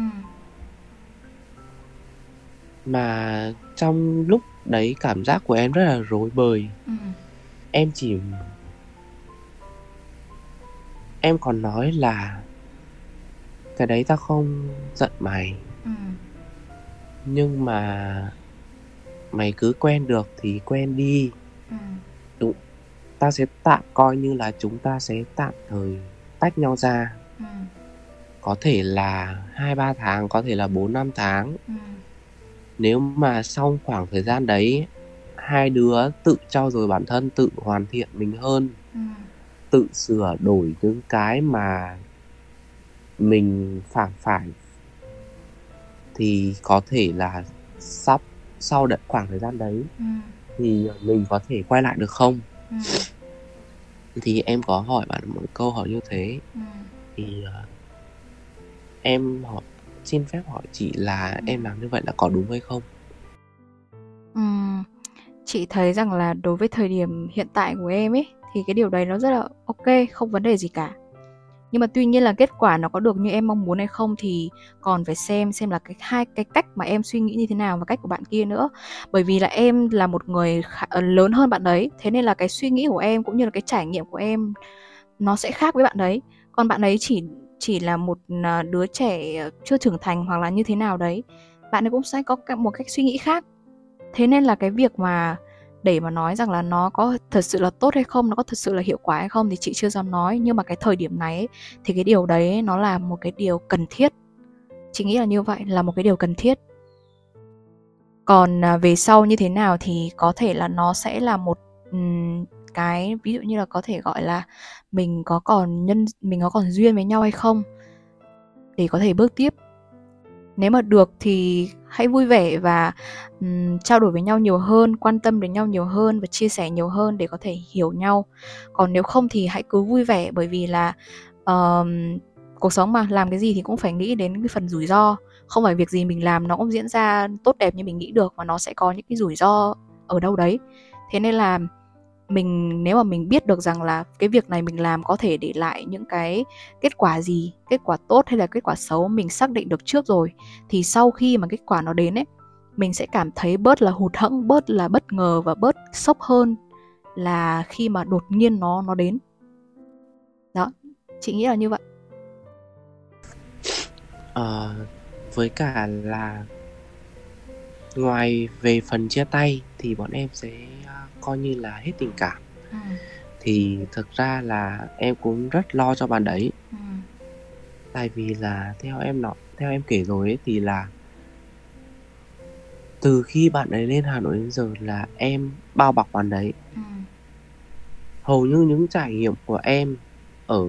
mà trong lúc đấy cảm giác của em rất là rối bời. ừ. Em chỉ Em còn nói là cái đấy tao không giận mày, ừ. nhưng mà mày cứ quen được thì quen đi. Ừ. Đúng, ta sẽ tạm coi như là chúng ta sẽ tạm thời tách nhau ra. Ừ. Có thể là hai ba tháng, có thể là bốn năm tháng. Ừ. Nếu mà sau khoảng thời gian đấy hai đứa tự trau dồi bản thân, tự hoàn thiện mình hơn, Ừ. tự sửa đổi những cái mà mình phạm phải, thì có thể là sắp sau đợt khoảng thời gian đấy Ừ. thì mình có thể quay lại được không? Ừ. Thì em có hỏi bạn một câu hỏi như thế. Ừ. Thì uh, em hỏi, xin phép hỏi chị là Ừ. em làm như vậy là có đúng hay không? Ừ. Chị thấy rằng là đối với thời điểm hiện tại của em ấy thì cái điều đấy nó rất là ok, không vấn đề gì cả. Nhưng mà tuy nhiên là kết quả nó có được như em mong muốn hay không thì còn phải xem xem là cái hai cái cách mà em suy nghĩ như thế nào và cách của bạn kia nữa. Bởi vì là em là một người khá, lớn hơn bạn đấy, thế nên là cái suy nghĩ của em cũng như là cái trải nghiệm của em nó sẽ khác với bạn đấy. Còn bạn ấy chỉ chỉ là một đứa trẻ chưa trưởng thành hoặc là như thế nào đấy, bạn ấy cũng sẽ có một cách suy nghĩ khác. Thế nên là cái việc mà để mà nói rằng là nó có thật sự là tốt hay không, nó có thật sự là hiệu quả hay không thì chị chưa dám nói. Nhưng mà cái thời điểm này ấy, thì cái điều đấy nó là một cái điều cần thiết. Chị nghĩ là như vậy, là một cái điều cần thiết. Còn về sau như thế nào thì có thể là nó sẽ là một um, cái ví dụ như là có thể gọi là mình có còn nhân mình có còn duyên với nhau hay không để có thể bước tiếp. Nếu mà được thì hãy vui vẻ và um, trao đổi với nhau nhiều hơn, quan tâm đến nhau nhiều hơn và chia sẻ nhiều hơn để có thể hiểu nhau. Còn nếu không thì hãy cứ vui vẻ, bởi vì là uh, cuộc sống mà, làm cái gì thì cũng phải nghĩ đến cái phần rủi ro. Không phải việc gì mình làm nó cũng diễn ra tốt đẹp như mình nghĩ được, mà nó sẽ có những cái rủi ro ở đâu đấy. Thế nên là mình nếu mà mình biết được rằng là cái việc này mình làm có thể để lại những cái kết quả gì, kết quả tốt hay là kết quả xấu, mình xác định được trước rồi, thì sau khi mà kết quả nó đến ấy, mình sẽ cảm thấy bớt là hụt hẫng, bớt là bất ngờ và bớt sốc hơn là khi mà đột nhiên nó nó đến. Đó, chị nghĩ là như vậy. Ờ, với cả là ngoài về phần chia tay thì bọn em sẽ coi như là hết tình cảm. Ừ. Thì thực ra là em cũng rất lo cho bạn đấy. Ừ. Tại vì là theo em nó theo em kể rồi ấy, thì là từ khi bạn ấy lên Hà Nội đến giờ là em bao bọc bạn đấy. Ừ. Hầu như những trải nghiệm của em ở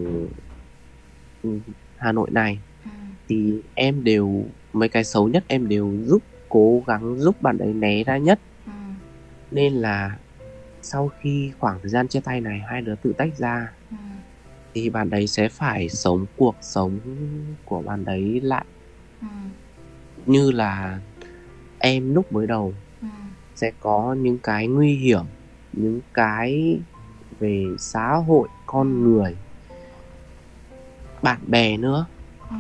Hà Nội này Ừ. thì em đều, mấy cái xấu nhất em đều giúp cố gắng giúp bạn ấy né ra nhất. Ừ. Nên là sau khi khoảng thời gian chia tay này hai đứa tự tách ra, Ừ. thì bạn ấy sẽ phải sống cuộc sống của bạn ấy lại. Ừ. Như là em lúc mới đầu Ừ. sẽ có những cái nguy hiểm, những cái về xã hội, con người, bạn bè nữa. Ừ.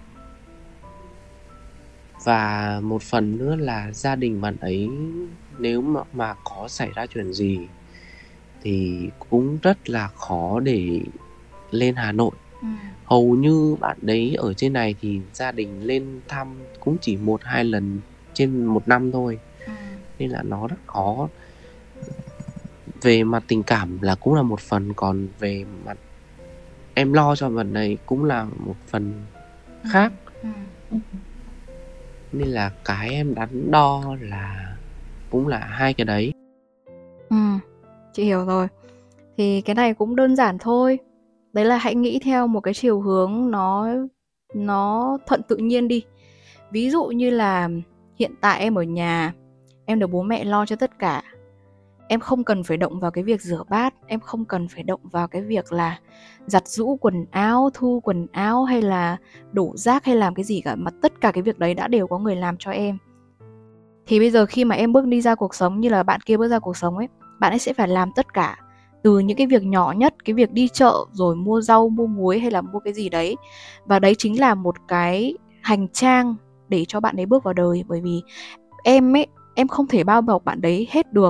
Và một phần nữa là gia đình bạn ấy, nếu mà, mà có xảy ra chuyện gì thì cũng rất là khó để lên Hà Nội. Ừ. Hầu như bạn đấy ở trên này thì gia đình lên thăm cũng chỉ một hai lần trên một năm thôi. Ừ. Nên là nó rất khó. Về mặt tình cảm là cũng là một phần, còn về mặt em lo cho bạn này cũng là một phần khác. Ừ. Nên là cái em đắn đo là cũng là hai cái đấy. Ừ, chị hiểu rồi. Thì cái này cũng đơn giản thôi. Đấy là hãy nghĩ theo một cái chiều hướng nó nó thuận tự nhiên đi. Ví dụ như là hiện tại em ở nhà, em được bố mẹ lo cho tất cả. Em không cần phải động vào cái việc rửa bát, em không cần phải động vào cái việc là giặt giũ quần áo, thu quần áo hay là đổ rác hay làm cái gì cả, mà tất cả cái việc đấy đã đều có người làm cho em. Thì bây giờ khi mà em bước đi ra cuộc sống như là bạn kia bước ra cuộc sống ấy, bạn ấy sẽ phải làm tất cả, từ những cái việc nhỏ nhất, cái việc đi chợ rồi mua rau, mua muối hay là mua cái gì đấy. Và đấy chính là một cái hành trang để cho bạn ấy bước vào đời. Bởi vì em ấy, em không thể bao bọc bạn đấy hết được.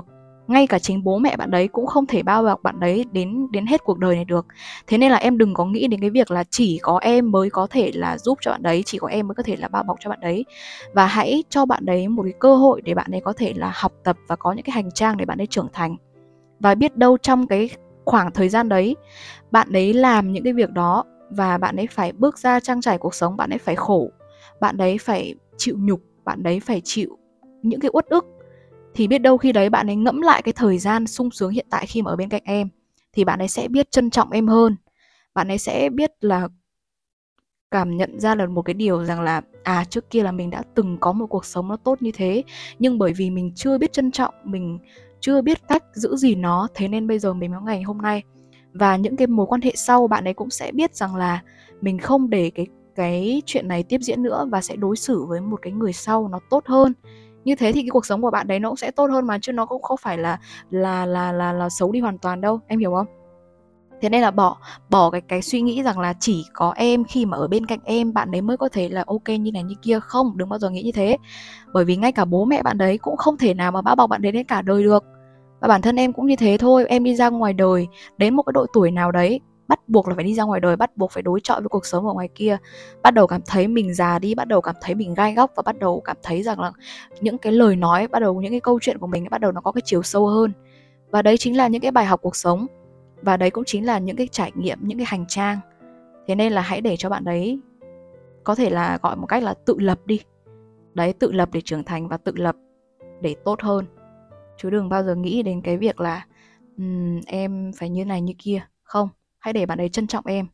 ngay cả chính bố mẹ bạn đấy cũng không thể bao bọc bạn đấy đến đến hết cuộc đời này được. Thế nên là em đừng có nghĩ đến cái việc là chỉ có em mới có thể là giúp cho bạn đấy, chỉ có em mới có thể là bao bọc cho bạn đấy. Và hãy cho bạn đấy một cái cơ hội để bạn ấy có thể là học tập và có những cái hành trang để bạn ấy trưởng thành. Và biết đâu trong cái khoảng thời gian đấy, bạn ấy làm những cái việc đó và bạn ấy phải bước ra trang trải cuộc sống, bạn ấy phải khổ, bạn ấy phải chịu nhục, bạn ấy phải chịu những cái uất ức, thì biết đâu khi đấy bạn ấy ngẫm lại cái thời gian sung sướng hiện tại khi mà ở bên cạnh em, thì bạn ấy sẽ biết trân trọng em hơn. Bạn ấy sẽ biết là cảm nhận ra là một cái điều rằng là à, trước kia là mình đã từng có một cuộc sống nó tốt như thế, nhưng bởi vì mình chưa biết trân trọng, mình chưa biết cách giữ gìn nó, thế nên bây giờ mình có ngày hôm nay. Và những cái mối quan hệ sau, bạn ấy cũng sẽ biết rằng là mình không để cái cái chuyện này tiếp diễn nữa và sẽ đối xử với một cái người sau nó tốt hơn. Như thế thì cái cuộc sống của bạn đấy nó cũng sẽ tốt hơn mà, chứ nó cũng không phải là là là là là xấu đi hoàn toàn đâu, em hiểu không? Thế nên là bỏ bỏ cái cái suy nghĩ rằng là chỉ có em khi mà ở bên cạnh em bạn đấy mới có thể là ok như này như kia. Không, đừng bao giờ nghĩ như thế. Bởi vì ngay cả bố mẹ bạn đấy cũng không thể nào mà bao bọc bạn đấy đến cả đời được. Và bản thân em cũng như thế thôi. Em đi ra ngoài đời đến một cái độ tuổi nào đấy, bắt buộc là phải đi ra ngoài đời, bắt buộc phải đối chọi với cuộc sống ở ngoài kia, bắt đầu cảm thấy mình già đi, bắt đầu cảm thấy mình gai góc, và bắt đầu cảm thấy rằng là những cái lời nói, bắt đầu những cái câu chuyện của mình bắt đầu nó có cái chiều sâu hơn. Và đấy chính là những cái bài học cuộc sống, và đấy cũng chính là những cái trải nghiệm, những cái hành trang. Thế nên là hãy để cho bạn đấy có thể là gọi một cách là tự lập đi. Đấy, tự lập để trưởng thành và tự lập để tốt hơn. Chứ đừng bao giờ nghĩ đến cái việc là um, em phải như này như kia. Không, hãy để bạn ấy trân trọng em.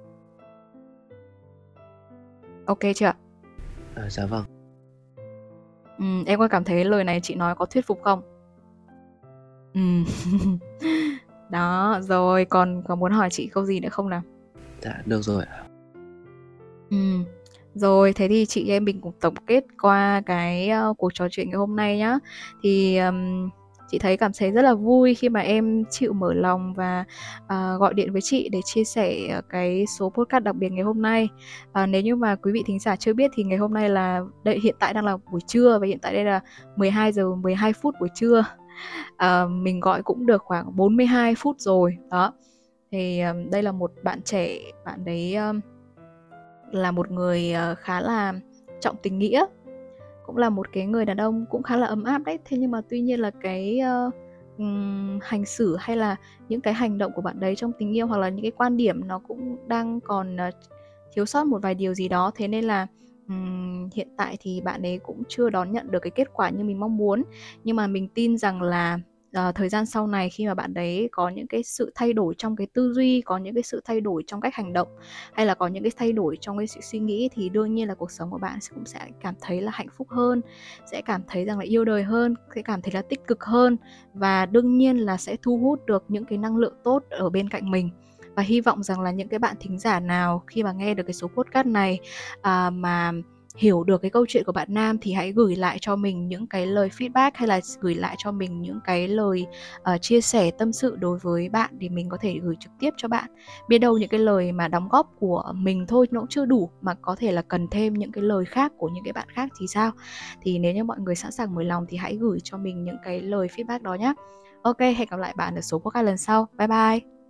Ok chưa? À, dạ vâng. um, Em có cảm thấy lời này chị nói có thuyết phục không? um. Đó, rồi còn có muốn hỏi chị câu gì nữa không nào? Dạ, được rồi ạ. Ừ. Rồi, thế thì chị em mình cùng tổng kết qua cái uh, cuộc trò chuyện ngày hôm nay nhá. Thì um, chị thấy cảm thấy rất là vui khi mà em chịu mở lòng và uh, gọi điện với chị để chia sẻ cái số podcast đặc biệt ngày hôm nay. Uh, nếu như mà quý vị thính giả chưa biết thì ngày hôm nay là đây, hiện tại đang là buổi trưa, và hiện tại đây là mười hai giờ mười hai phút buổi trưa. Uh, mình gọi cũng được khoảng bốn mươi hai phút rồi đó. Thì um, đây là một bạn trẻ, bạn đấy um, là một người uh, khá là trọng tình nghĩa, cũng là một cái người đàn ông cũng khá là ấm áp đấy. Thế nhưng mà tuy nhiên là cái uh, um, hành xử hay là những cái hành động của bạn đấy trong tình yêu, hoặc là những cái quan điểm nó cũng đang còn uh, thiếu sót một vài điều gì đó. Thế nên là um, hiện tại thì bạn ấy cũng chưa đón nhận được cái kết quả như mình mong muốn. Nhưng mà mình tin rằng là Uh, thời gian sau này, khi mà bạn đấy có những cái sự thay đổi trong cái tư duy, có những cái sự thay đổi trong cách hành động, hay là có những cái thay đổi trong cái sự suy nghĩ, thì đương nhiên là cuộc sống của bạn cũng sẽ cảm thấy là hạnh phúc hơn, sẽ cảm thấy rằng là yêu đời hơn, sẽ cảm thấy là tích cực hơn, và đương nhiên là sẽ thu hút được những cái năng lượng tốt ở bên cạnh mình. Và hy vọng rằng là những cái bạn thính giả nào khi mà nghe được cái số podcast này à, mà hiểu được cái câu chuyện của bạn Nam, thì hãy gửi lại cho mình những cái lời feedback, hay là gửi lại cho mình những cái lời uh, chia sẻ tâm sự đối với bạn, để mình có thể gửi trực tiếp cho bạn. Biết đâu những cái lời mà đóng góp của mình thôi nó cũng chưa đủ, mà có thể là cần thêm những cái lời khác của những cái bạn khác thì sao. Thì nếu như mọi người sẵn sàng mở lòng thì hãy gửi cho mình những cái lời feedback đó nhé. Ok, hẹn gặp lại bạn ở số podcast lần sau. Bye bye.